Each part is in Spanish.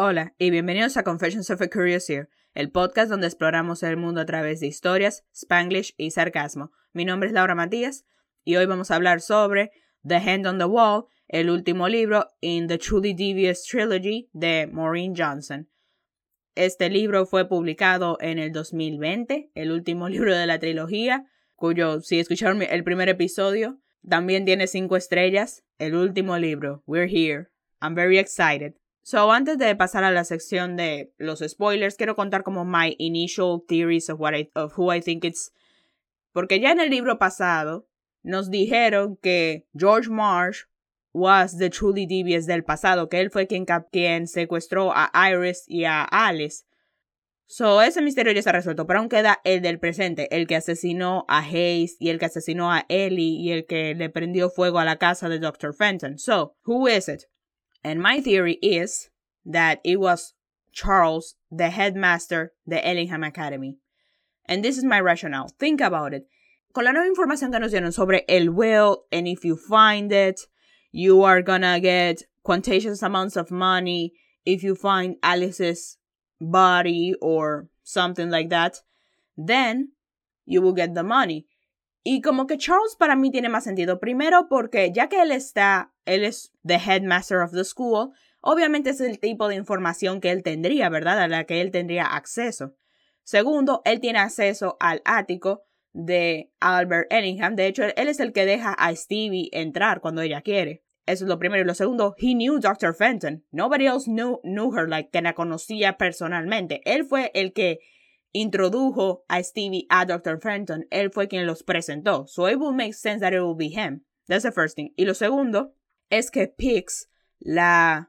Hola y bienvenidos a Confessions of a Curious Ear, el podcast donde exploramos el mundo a través de historias, spanglish y sarcasmo. Mi nombre es Laura Matías y hoy vamos a hablar sobre The Hand on the Wall, el último libro in the Truly Devious Trilogy de Maureen Johnson. Este libro fue publicado en el 2020, el último libro de la trilogía, cuyo, si escucharon el primer episodio, también tiene 5 estrellas. El último libro, we're here. I'm very excited. So, antes de pasar a la sección de los spoilers, quiero contar como my initial theories of who I think it's... Porque ya en el libro pasado nos dijeron que George Marsh was the truly devious del pasado, que él fue quien secuestró a Iris y a Alice. So, ese misterio ya está resuelto, pero aún queda el del presente, el que asesinó a Hayes y el que asesinó a Ellie y el que le prendió fuego a la casa de Dr. Fenton. So, who is it? And my theory is that it was Charles, the headmaster de Ellingham Academy. And this is my rationale. Think about it. Con la nueva información que nos dieron sobre el will, and if you find it, you are gonna get quantious amounts of money if you find Alice's body or something like that, then you will get the money. Y como que Charles para mí tiene más sentido. Primero porque ya que él es the headmaster of the school, obviamente es el tipo de información que él tendría, ¿verdad? A la que él tendría acceso. Segundo, él tiene acceso al ático de Albert Ellingham. De hecho, él es el que deja a Stevie entrar cuando ella quiere. Eso es lo primero. Y lo segundo, he knew Dr. Fenton. Nobody else knew her, like, que la conocía personalmente. Él fue el que introdujo a Stevie a Dr. Fenton. Él fue quien los presentó. So it will make sense that it will be him. That's the first thing. Y lo segundo es que Pix, la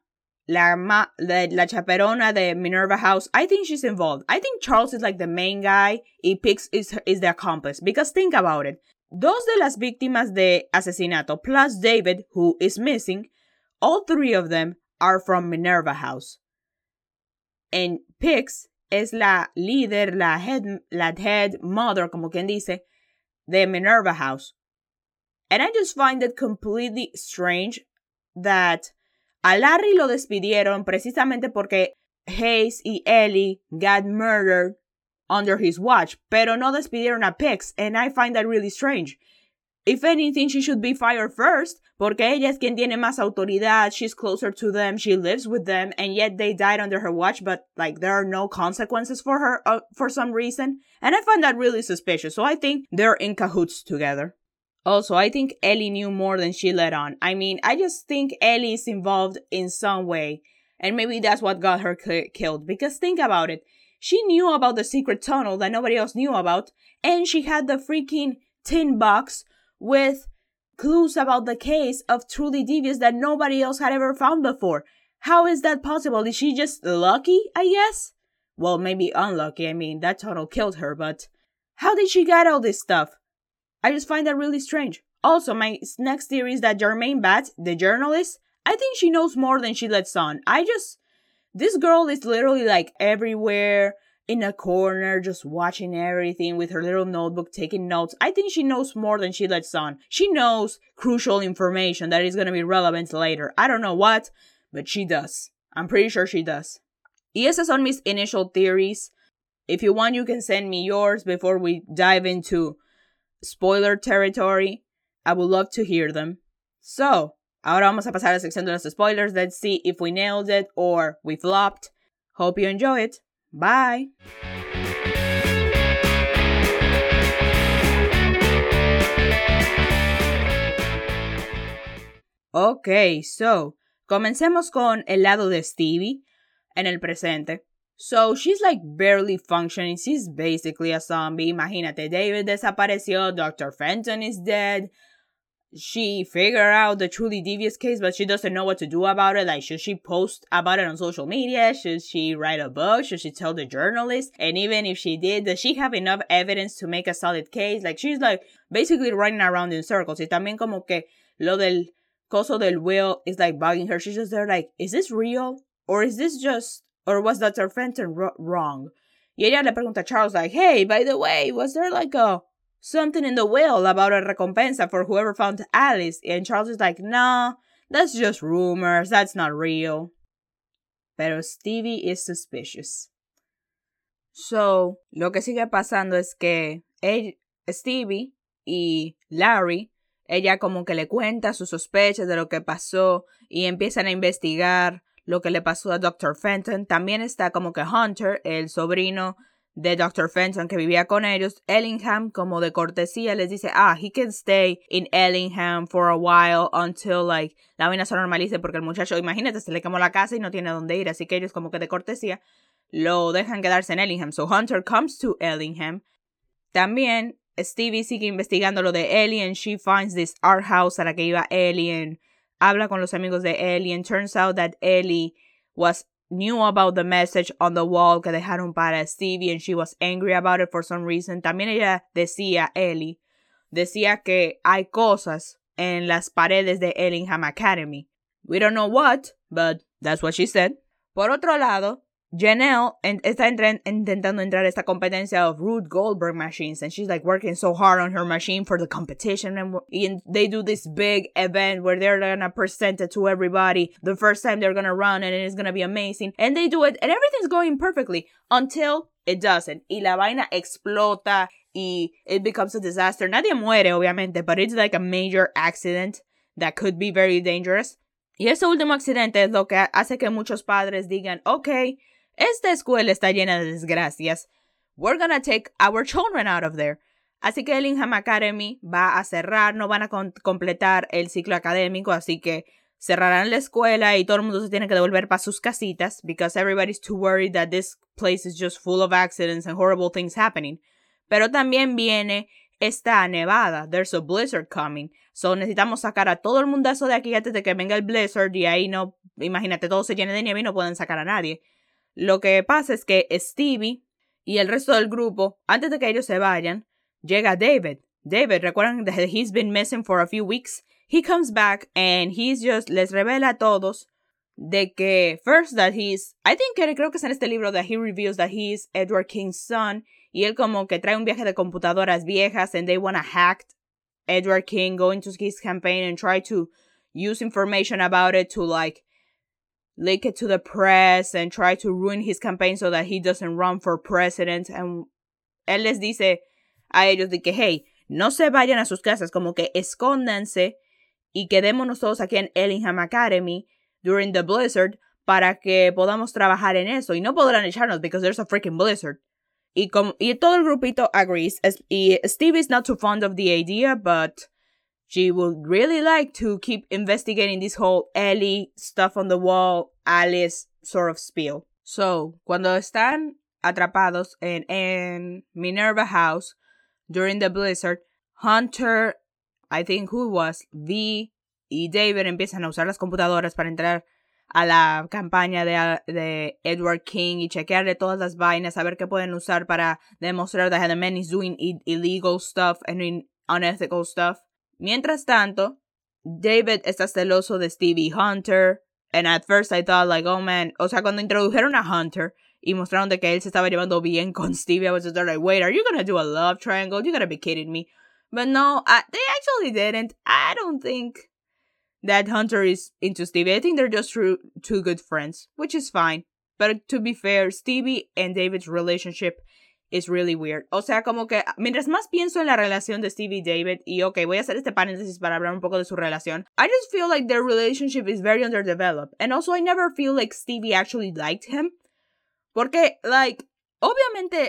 chaperona de Minerva House, I think she's involved. I think Charles is like the main guy y Pix is the accomplice. Because think about it. Dos de las víctimas de asesinato plus David, who is missing, all three of them are from Minerva House. And Pix es la líder, la head mother, como quien dice, de Minerva House. And I just find it completely strange that a Larry lo despidieron precisamente porque Hayes y Ellie got murdered under his watch, pero no despidieron a Pix, and I find that really strange. If anything, she should be fired first, porque ella es quien tiene más autoridad, she's closer to them, she lives with them, and yet they died under her watch, but, like, there are no consequences for her, for some reason. And I find that really suspicious, so I think they're in cahoots together. Also, I think Ellie knew more than she let on. I mean, I just think Ellie is involved in some way, and maybe that's what got her killed, because think about it. She knew about the secret tunnel that nobody else knew about, and she had the freaking tin box with clues about the case of Truly Devious that nobody else had ever found before. How is that possible? Is she just lucky, I guess? Well, maybe unlucky. I mean, that tunnel killed her, but how did she get all this stuff? I just find that really strange. Also, my next theory is that Jermaine Batts, the journalist, I think she knows more than she lets on. This girl is literally like everywhere, in a corner, just watching everything with her little notebook, taking notes. I think she knows more than she lets on. She knows crucial information that is going to be relevant later. I don't know what, but she does. I'm pretty sure she does. Y esas son mis initial theories. If you want, you can send me yours before we dive into spoiler territory. I would love to hear them. So, ahora vamos a pasar a la sección de los spoilers. Let's see if we nailed it or we flopped. Hope you enjoy it. Bye. Ok, so, comencemos con el lado de Stevie en el presente. So, she's like barely functioning. She's basically a zombie. Imagínate, David desapareció, Dr. Fenton is dead. She figured out the Truly Devious case, but she doesn't know what to do about it. Like, should she post about it on social media? Should she write a book? Should she tell the journalist? And even if she did, does she have enough evidence to make a solid case? Like, she's like basically running around in circles. Y también como que lo del coso del will is like bugging her. She's just there like, is this real? Or is this just, or was Dr. Fenton wrong? Y ella le pregunta a Charles like, hey, by the way, was there like something in the will about a recompensa for whoever found Alice? And Charles is like, nah, that's just rumors, that's not real. pero Stevie is suspicious. So, lo que sigue pasando es que Stevie y Larry, ella como que le cuenta sus sospechas de lo que pasó y empiezan a investigar lo que le pasó a Dr. Fenton. También está como que Hunter, el sobrino de Dr. Fenton que vivía con ellos. Ellingham, como de cortesía, les dice, he can stay in Ellingham for a while until, like, la vaina se normalice, porque el muchacho, imagínate, se le quemó la casa y no tiene dónde ir, así que ellos como que de cortesía lo dejan quedarse en Ellingham. So Hunter comes to Ellingham. También Stevie sigue investigando lo de Ellie and she finds this art house a la que iba Ellie and habla con los amigos de Ellie and turns out that Ellie knew about the message on the wall que dejaron para Stevie and she was angry about it for some reason. También ella Ellie decía que hay cosas en las paredes de Ellingham Academy. We don't know what, but that's what she said. Por otro lado, Janelle está intentando entrar a esta competencia of Rube Goldberg machines, and she's like working so hard on her machine for the competition, and they do this big event where they're gonna present it to everybody the first time they're gonna run, and it's gonna be amazing, and they do it, and everything's going perfectly until it doesn't, y la vaina explota, y it becomes a disaster. Nadie muere, obviamente, but it's like a major accident that could be very dangerous. Y ese último accidente es lo que hace que muchos padres digan, okay, esta escuela está llena de desgracias. We're gonna take our children out of there. Así que Ellingham Academy va a cerrar, no van a completar el ciclo académico, así que cerrarán la escuela y todo el mundo se tiene que devolver para sus casitas because everybody's too worried that this place is just full of accidents and horrible things happening. Pero también viene esta nevada. There's a blizzard coming. So necesitamos sacar a todo el mundazo de aquí antes de que venga el blizzard y ahí no, imagínate, todo se llene de nieve y no pueden sacar a nadie. Lo que pasa es que Stevie y el resto del grupo, antes de que ellos se vayan, llega David. David, recuerdan that he's been missing for a few weeks. He comes back and les revela a todos de que first that creo que es en este libro that he reveals that he is Edward King's son, y él como que trae un viaje de computadoras viejas and they wanna hack Edward King, go into his campaign and try to use information about it to like leak it to the press and try to ruin his campaign so that he doesn't run for president. And él les dice a ellos de que, hey, no se vayan a sus casas, como que escóndanse y quedémonos todos aquí en Ellingham Academy during the blizzard para que podamos trabajar en eso. Y no podrán echarnos because there's a freaking blizzard. Y todo el grupito agrees. Y Steve is not too fond of the idea, but she would really like to keep investigating this whole Ellie stuff on the wall, Alice sort of spiel. So, cuando están atrapados en Minerva House during the blizzard, Hunter, I think who it was, V y David empiezan a usar las computadoras para entrar a la campaña de Edward King y chequearle todas las vainas, a ver qué pueden usar para demostrar that the man is doing illegal stuff and unethical stuff. Mientras tanto, David está celoso de Stevie Hunter. And at first I thought like, oh man, o sea, cuando introdujeron a Hunter y mostraron de que él se estaba llevando bien con Stevie, I was just like, wait, are you gonna do a love triangle? You gotta be kidding me. But no, they actually didn't. I don't think that Hunter is into Stevie. I think they're just two good friends, which is fine. But to be fair, Stevie and David's relationship is really weird. O sea, como que mientras más pienso en la relación de Stevie y David, y ok, voy a hacer este paréntesis para hablar un poco de su relación, I just feel like their relationship is very underdeveloped. And also, I never feel like Stevie actually liked him. Porque, like, obviamente,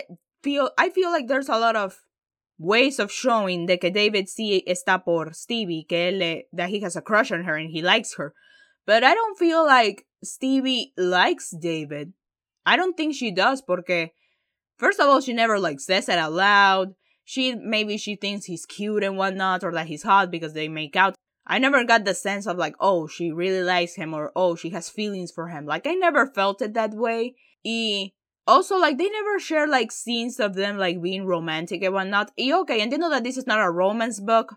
I feel like there's a lot of ways of showing de que David sí está por Stevie, that he has a crush on her and he likes her. But I don't feel like Stevie likes David. I don't think she does, porque first of all, she never like says it out loud. Maybe she thinks he's cute and whatnot, or that he's hot because they make out. I never got the sense of like, oh, she really likes him, or oh, she has feelings for him. Like, I never felt it that way. Y also, like, they never share like scenes of them like being romantic and whatnot. Y okay, entiendo that this is not a romance book,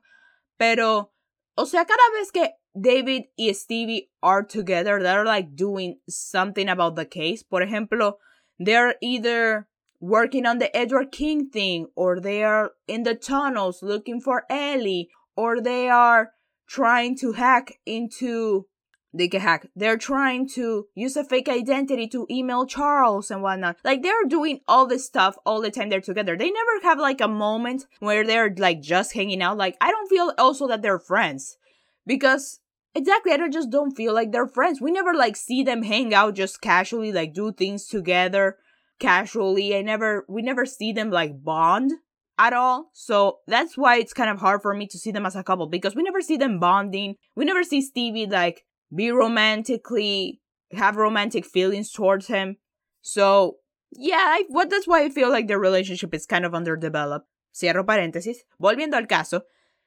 pero, o sea, cada vez que David y Stevie are together, they're like doing something about the case. Por ejemplo, they're either working on the Edward King thing, or they are in the tunnels looking for Ellie, or they are trying to hack into they can hack. They're trying to use a fake identity to email Charles and whatnot. Like, they're doing all this stuff all the time they're together. They never have, like, a moment where they're, like, just hanging out. Like, I don't feel also that they're friends. Because, exactly, I just don't feel like they're friends. We never, like, see them hang out just casually, like, do things together casually. We never see them, like, bond at all. So that's why it's kind of hard for me to see them as a couple. Because we never see them bonding. We never see Stevie, like, have romantic feelings towards him. So, yeah, that's why I feel like their relationship is kind of underdeveloped. Cierro paréntesis. Volviendo al caso,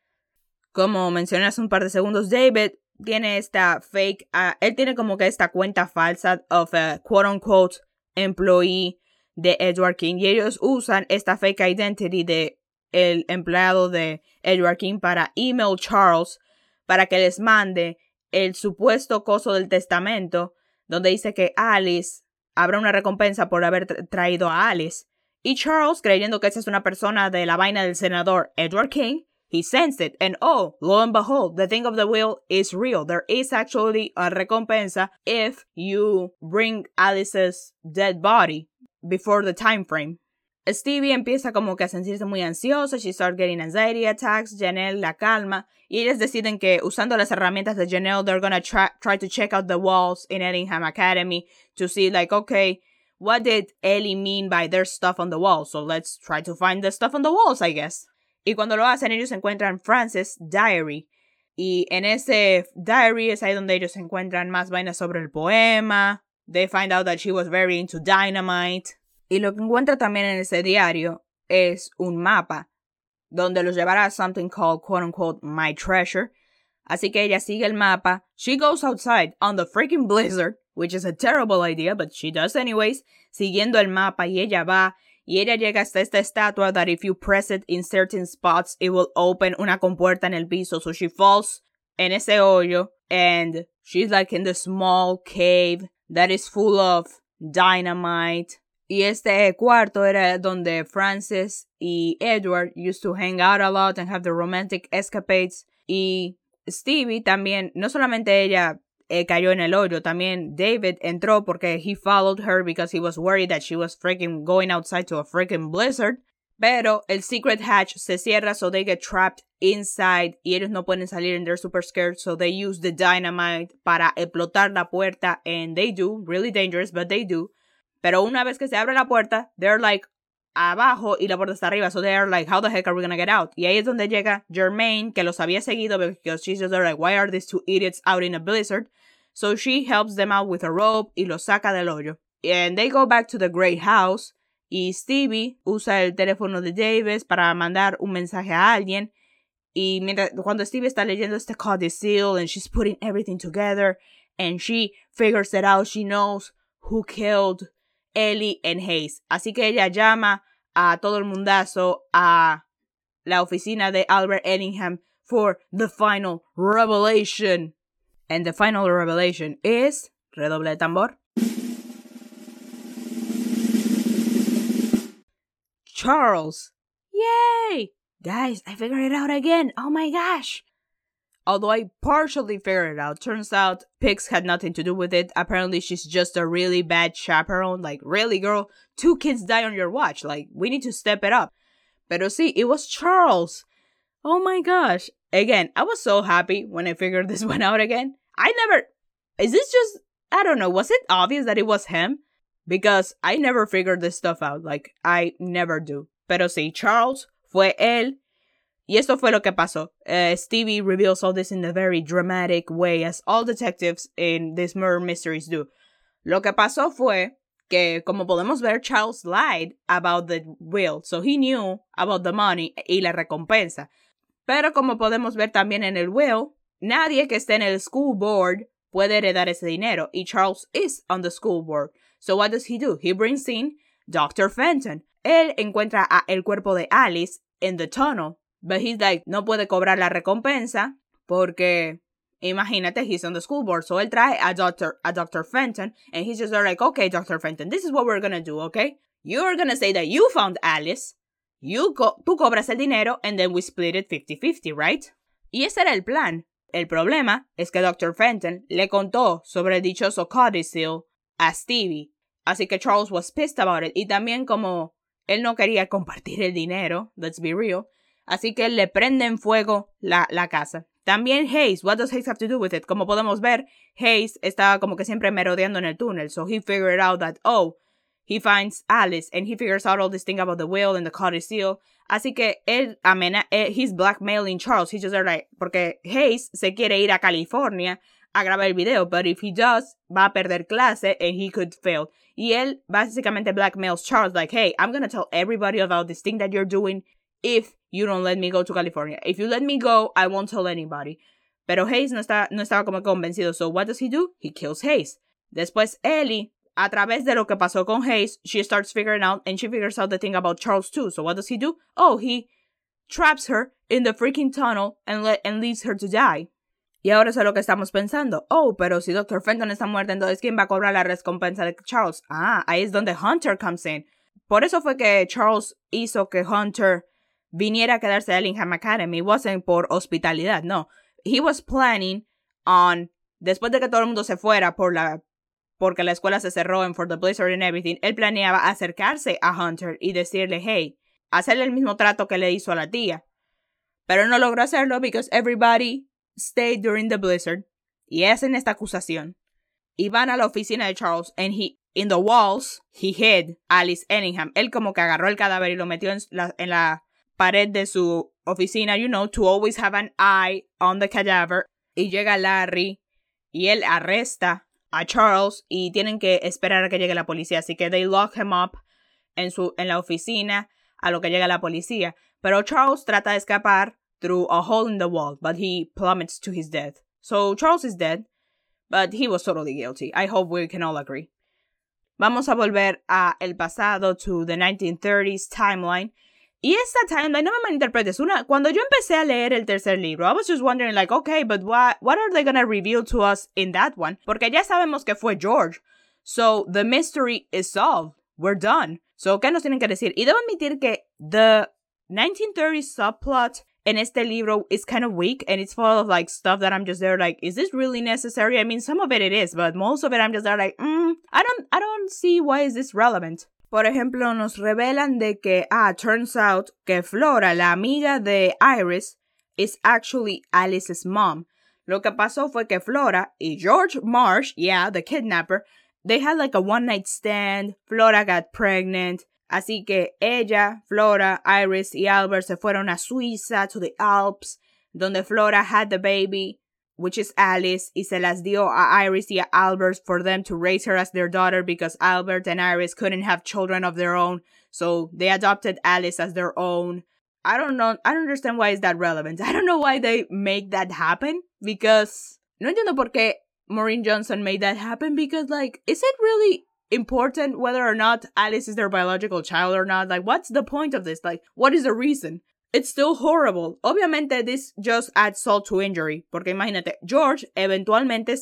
como mencioné hace un par de segundos, David tiene esta fake, él tiene como que esta cuenta falsa of a quote-unquote employee de Edward King, y ellos usan esta fake identity de el empleado de Edward King para email Charles para que les mande el supuesto coso del testamento, donde dice que Alice habrá una recompensa por haber traído a Alice. Y Charles, creyendo que esa es una persona de la vaina del senador Edward King, he sends it. And oh, lo and behold, the thing of the will is real. There is actually a recompensa if you bring Alice's dead body before the time frame. Stevie empieza como que a sentirse muy ansiosa. She starts getting anxiety attacks. Janelle la calma. Y ellas deciden que usando las herramientas de Janelle, they're gonna try to check out the walls in Ellingham Academy to see like, okay, what did Ellie mean by their stuff on the walls? So let's try to find the stuff on the walls, I guess. Y cuando lo hacen, ellos encuentran Frances' diary. Y en ese diary es ahí donde ellos encuentran más vainas sobre el poema. They find out that she was very into dynamite. Y lo que encuentra también en ese diario es un mapa donde los llevará a something called, quote-unquote, my treasure. Así que ella sigue el mapa. She goes outside on the freaking blizzard, which is a terrible idea, but she does anyways, siguiendo el mapa, y ella va, y ella llega hasta esta estatua that if you press it in certain spots, it will open una compuerta en el piso. So she falls en ese hoyo, and she's like in the small cave that is full of dynamite. Y este cuarto era donde Frances y Edward used to hang out a lot and have the romantic escapades. Y Stevie también, no solamente ella cayó en el hoyo, también David entró porque he followed her because he was worried that she was freaking going outside to a freaking blizzard. Pero el secret hatch se cierra, so they get trapped inside y ellos no pueden salir and they're super scared, so they use the dynamite para explotar la puerta, and they do, really dangerous, but they do. Pero una vez que se abre la puerta, they're like abajo y la puerta está arriba. So they're like, how the heck are we gonna get out? Y ahí es donde llega Jermaine, que los había seguido because she's just like, why are these two idiots out in a blizzard? So she helps them out with a rope y los saca del hoyo. And they go back to the great house. Y Stevie usa el teléfono de Davis para mandar un mensaje a alguien. Y cuando Stevie está leyendo este codicil and she's putting everything together and she figures it out, she knows who killed Ellie and Hayes. Así que ella llama a todo el mundazo a la oficina de Albert Ellingham for the final revelation. And the final revelation is... redoble de tambor. Charles. Yay! Guys, I figured it out again. Oh my gosh. Although I partially figured it out, turns out Pix had nothing to do with it. Apparently she's just a really bad chaperone. Like, really, girl? 2 kids die on your watch. Like, we need to step it up. Pero sí, it was Charles. Oh my gosh. Again, I was so happy when I figured this one out again. Is this just, I don't know, was it obvious that it was him? Because I never figured this stuff out. Like, I never do. Pero sí, Charles fue él. Y esto fue lo que pasó. Stevie reveals all this in a very dramatic way, as all detectives in these murder mysteries do. Lo que pasó fue que, como podemos ver, Charles lied about the will. So he knew about the money y la recompensa. Pero como podemos ver también en el will, nadie que esté en el school board puede heredar ese dinero. Y Charles is on the school board. So what does he do? He brings in Dr. Fenton. Él encuentra el cuerpo de Alice in the tunnel. But he's like, no puede cobrar la recompensa porque, imagínate, he's on the school board. So él trae a Dr. Fenton, and he's just like, okay, Dr. Fenton, this is what we're gonna do, okay? You're gonna say that you found Alice, tú cobras el dinero, and then we split it 50-50, right? Y ese era el plan. El problema es que Dr. Fenton le contó sobre el dichoso codicil a Stevie. Así que Charles was pissed about it. Y también como él no quería compartir el dinero, let's be real, así que le prende en fuego la casa. También Hayes, what does Hayes have to do with it? Como podemos ver, Hayes estaba como que siempre merodeando en el túnel. So he figured out that, he finds Alice and he figures out all this thing about the will and the codicil. Así que él he's blackmailing Charles. He's just like, porque Hayes se quiere ir a California a grabar el video, but if he does, va a perder clase and he could fail. Y él básicamente blackmails Charles like, hey, I'm gonna tell everybody about this thing that you're doing if you don't let me go to California. If you let me go, I won't tell anybody. Pero Hayes no estaba como convencido. So what does he do? He kills Hayes. Después Ellie, a través de lo que pasó con Hayes, she starts figuring out, and she figures out the thing about Charles too. So what does he do? He traps her in the freaking tunnel and leaves her to die. Y ahora es lo que estamos pensando. Pero si Dr. Fenton está muerta, entonces ¿quién va a cobrar la recompensa de Charles? Ahí es donde Hunter comes in. Por eso fue que Charles hizo que Hunter viniera a quedarse a Ellingham Academy. It wasn't por hospitalidad, no. He was planning on, después de que todo el mundo se fuera porque la escuela se cerró en For the Blizzard and everything, él planeaba acercarse a Hunter y decirle, hey, hacerle el mismo trato que le hizo a la tía. Pero no logró hacerlo because everybody stayed during the blizzard. Y hacen esta acusación. Y van a la oficina de Charles and in the walls, he hid Alice Ellingham. Él como que agarró el cadáver y lo metió en la pared de su oficina, to always have an eye on the cadaver. Y llega Larry y él arresta a Charles y tienen que esperar a que llegue la policía. Así que they lock him up en la oficina a lo que llega la policía. Pero Charles trata de escapar through a hole in the wall, but he plummets to his death. So Charles is dead, but he was totally guilty. I hope we can all agree. Vamos a volver a el pasado, to the 1930s timeline. Y esta timeline, no me malinterpretes, cuando yo empecé a leer el tercer libro, I was just wondering like, okay, but what are they gonna reveal to us in that one? Porque ya sabemos que fue George. So the mystery is solved. We're done. So, ¿qué nos tienen que decir? Y debo admitir que the 1930s subplot en este libro is kind of weak, and it's full of like stuff that I'm just there like, is this really necessary? I mean, some of it is, but most of it I'm just there like, I don't see why is this relevant. Por ejemplo, nos revelan de que, turns out que Flora, la amiga de Iris, is actually Alice's mom. Lo que pasó fue que Flora y George Marsh, the kidnapper, they had like a one-night stand. Flora got pregnant. Así que ella, Flora, Iris y Albert se fueron a Suiza, to the Alps, donde Flora had the baby, which is Alice, y se las dio a Iris y a Albert for them to raise her as their daughter because Albert and Iris couldn't have children of their own, so they adopted Alice as their own. I don't understand why is that relevant. I don't know why they make that happen, because no entiendo por qué Maureen Johnson made that happen, because like, is it really important whether or not Alice is their biological child or not? Like, what's the point of this? Like, what is the reason? It's still horrible. Obviamente, this just adds salt to injury. Porque imagínate, George eventualmente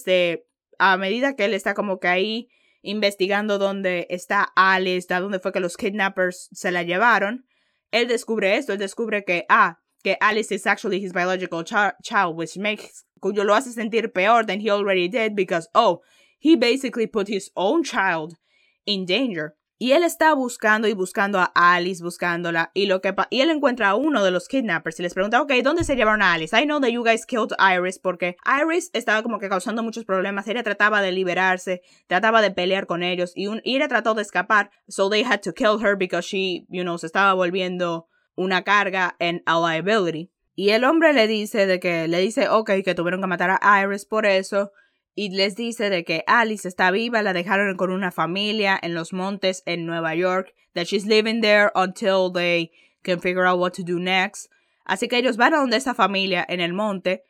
a medida que él está como que ahí investigando dónde está Alice, dónde fue que los kidnappers se la llevaron, él descubre esto. Él descubre que Alice is actually his biological child, cuyo lo hace sentir peor than he already did because, he basically put his own child in danger. Y él está buscando a Alice, buscándola. Y él encuentra a uno de los kidnappers y les pregunta, okay, ¿dónde se llevaron a Alice? I know that you guys killed Iris, porque Iris estaba como que causando muchos problemas. Ella trataba de liberarse, trataba de pelear con ellos. Y ella trató de escapar. So they had to kill her because she, se estaba volviendo una carga and a liability. Y el hombre le dice, okay, que tuvieron que matar a Iris por eso. Y les dice de que Alice está viva, la dejaron con una familia en los montes en Nueva York, that she's living there until they can figure out what to do next. Así que ellos van a donde esa familia en el monte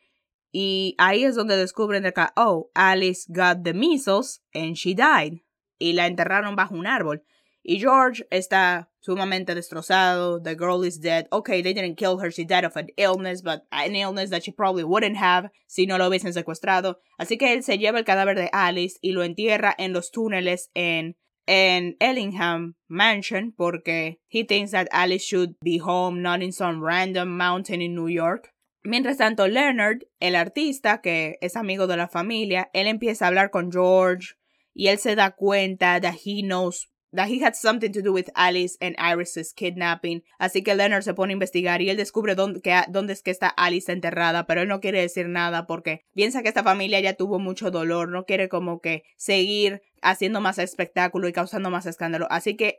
y ahí es donde descubren de que, Alice got the measles and she died. Y la enterraron bajo un árbol. Y George está sumamente destrozado. The girl is dead. Okay, they didn't kill her. She died of an illness, but an illness that she probably wouldn't have si no lo hubiesen secuestrado. Así que él se lleva el cadáver de Alice y lo entierra en los túneles en Ellingham Mansion porque he thinks that Alice should be home, not in some random mountain in New York. Mientras tanto, Leonard, el artista, que es amigo de la familia, él empieza a hablar con George y él se da cuenta that he knows that he had something to do with Alice and Iris's kidnapping. Así que Leonard se pone a investigar y él descubre dónde es que está Alice enterrada, pero él no quiere decir nada porque piensa que esta familia ya tuvo mucho dolor, no quiere como que seguir haciendo más espectáculo y causando más escándalo. Así que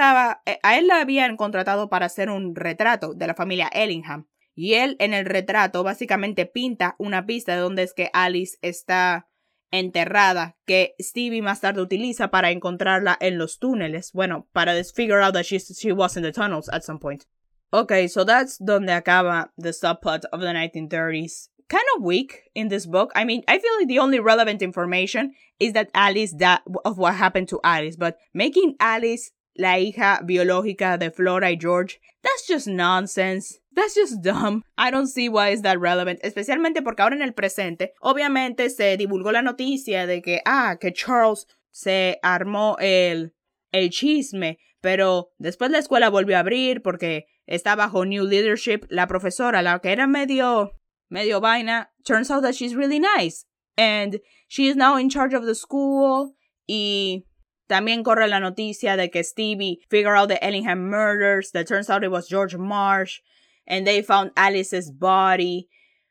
a él le habían contratado para hacer un retrato de la familia Ellingham. Y él en el retrato básicamente pinta una pista de dónde es que Alice está enterrada, que Stevie más tarde utiliza para encontrarla en los túneles. Bueno, para figure out that she was in the tunnels at some point. Okay, so that's donde acaba the subplot of the 1930s. Kind of weak in this book. I mean, I feel like the only relevant information is that of what happened to Alice, but making Alice la hija biológica de Flora y George, that's just nonsense. That's just dumb. I don't see why is that relevant. Especialmente porque ahora en el presente, obviamente se divulgó la noticia de que Charles se armó el chisme, pero después la escuela volvió a abrir porque está bajo new leadership. La profesora, la que era medio vaina, turns out that she's really nice. And she is now in charge of the school. Y también corre la noticia de que Stevie figured out the Ellingham murders. That turns out it was George Marsh. And they found Alice's body.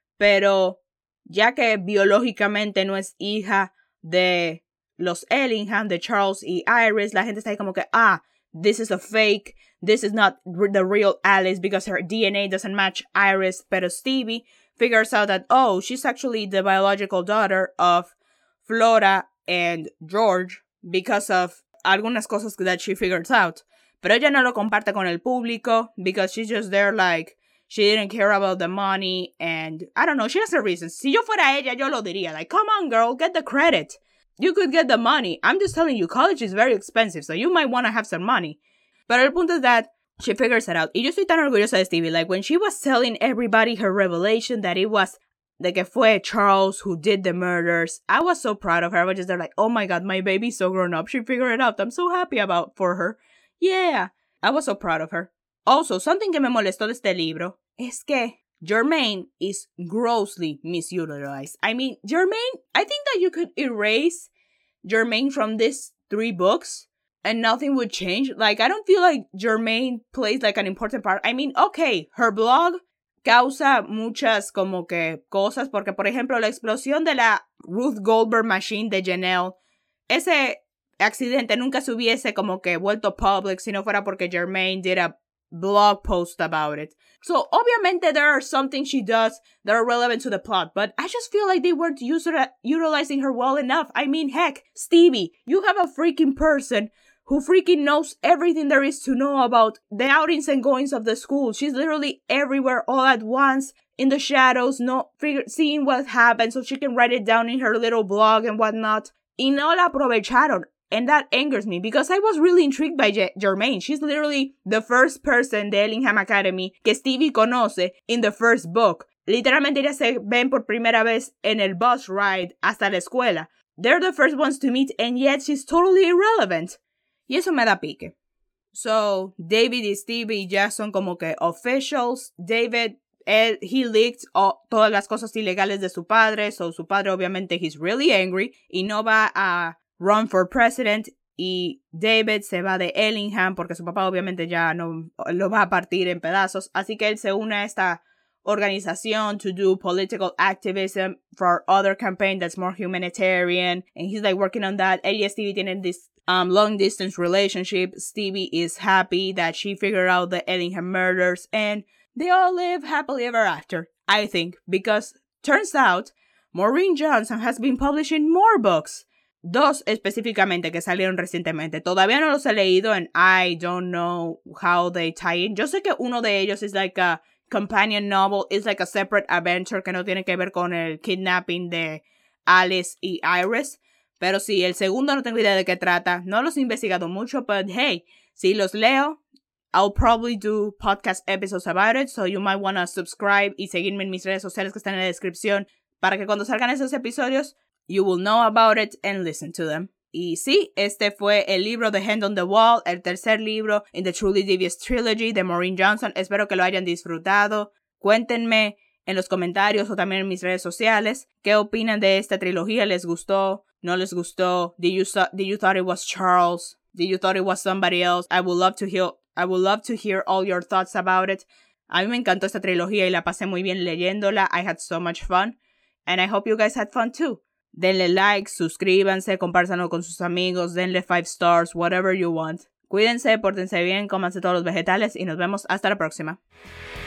Pero ya que biológicamente no es hija de los Ellingham, de Charles y Iris, la gente está ahí como que, this is a fake. This is not the real Alice because her DNA doesn't match Iris. Pero Stevie figures out that, she's actually the biological daughter of Flora and George because of algunas cosas that she figures out. Pero ella no lo comparte con el público because she's just there like, she didn't care about the money and I don't know, she has her reasons. Si yo fuera ella, yo lo diría. Like, come on, girl, get the credit. You could get the money. I'm just telling you, college is very expensive, so you might want to have some money. Pero el punto es that she figures it out. Y yo estoy tan orgullosa de Stevie. Like, when she was telling everybody her revelation that it was de que fue Charles who did the murders, I was so proud of her. I was just there like, oh my god, my baby's so grown up. She figured it out. I'm so happy for her. Yeah, I was so proud of her. Also, something que me molestó de este libro es que Germaine is grossly misutilized. I mean, Germaine, I think that you could erase Germaine from these 3 books and nothing would change. Like, I don't feel like Germaine plays like an important part. I mean, okay, her blog causa muchas como que cosas porque, por ejemplo, la explosión de la Ruth Goldberg machine de Janelle, ese accidente nunca se hubiese como que vuelto public si no fuera porque Germaine did a blog post about it. So, obviamente, there are some things she does that are relevant to the plot, but I just feel like they weren't utilizing her well enough. I mean, heck, Stevie, you have a freaking person who freaking knows everything there is to know about the outings and goings of the school. She's literally everywhere all at once, in the shadows, seeing what happened so she can write it down in her little blog and whatnot. Y no la aprovecharon. And that angers me because I was really intrigued by Germaine. She's literally the first person de Ellingham Academy que Stevie conoce in the first book. Literalmente ellas se ven por primera vez en el bus ride hasta la escuela. They're the first ones to meet and yet she's totally irrelevant. Y eso me da pique. So, David y Stevie ya son como que officials. David, he leaked todas las cosas ilegales de su padre. So, su padre obviamente he's really angry y no va a run for president. Y David se va de Ellingham porque su papá obviamente ya no lo va a partir en pedazos. Así que él se une a esta organización to do political activism for other campaign that's more humanitarian. And he's like working on that. Él y Stevie tienen this long distance relationship. Stevie is happy that she figured out the Ellingham murders and they all live happily ever after, I think, because turns out Maureen Johnson has been publishing more books. 2 específicamente que salieron recientemente. Todavía no los he leído and I don't know how they tie in. Yo sé que uno de ellos es like a companion novel, it's like a separate adventure que no tiene que ver con el kidnapping de Alice y Iris. Pero sí, el segundo no tengo idea de qué trata. No los he investigado mucho, but hey, si los leo, I'll probably do podcast episodes about it, so you might want to subscribe y seguirme en mis redes sociales que están en la descripción para que cuando salgan esos episodios, you will know about it and listen to them. Y sí, este fue el libro The Hand on the Wall, el tercer libro in the Truly Devious Trilogy de Maureen Johnson. Espero que lo hayan disfrutado. Cuéntenme en los comentarios o también en mis redes sociales. ¿Qué opinan de esta trilogía? ¿Les gustó? ¿No les gustó? Did you thought it was Charles? Did you thought it was somebody else? I would love to hear all your thoughts about it. A mí me encantó esta trilogía y la pasé muy bien leyéndola. I had so much fun. And I hope you guys had fun too. Denle like, suscríbanse, compártanlo con sus amigos, denle 5 stars, whatever you want. Cuídense, pórtense bien, cómanse todos los vegetales y nos vemos hasta la próxima.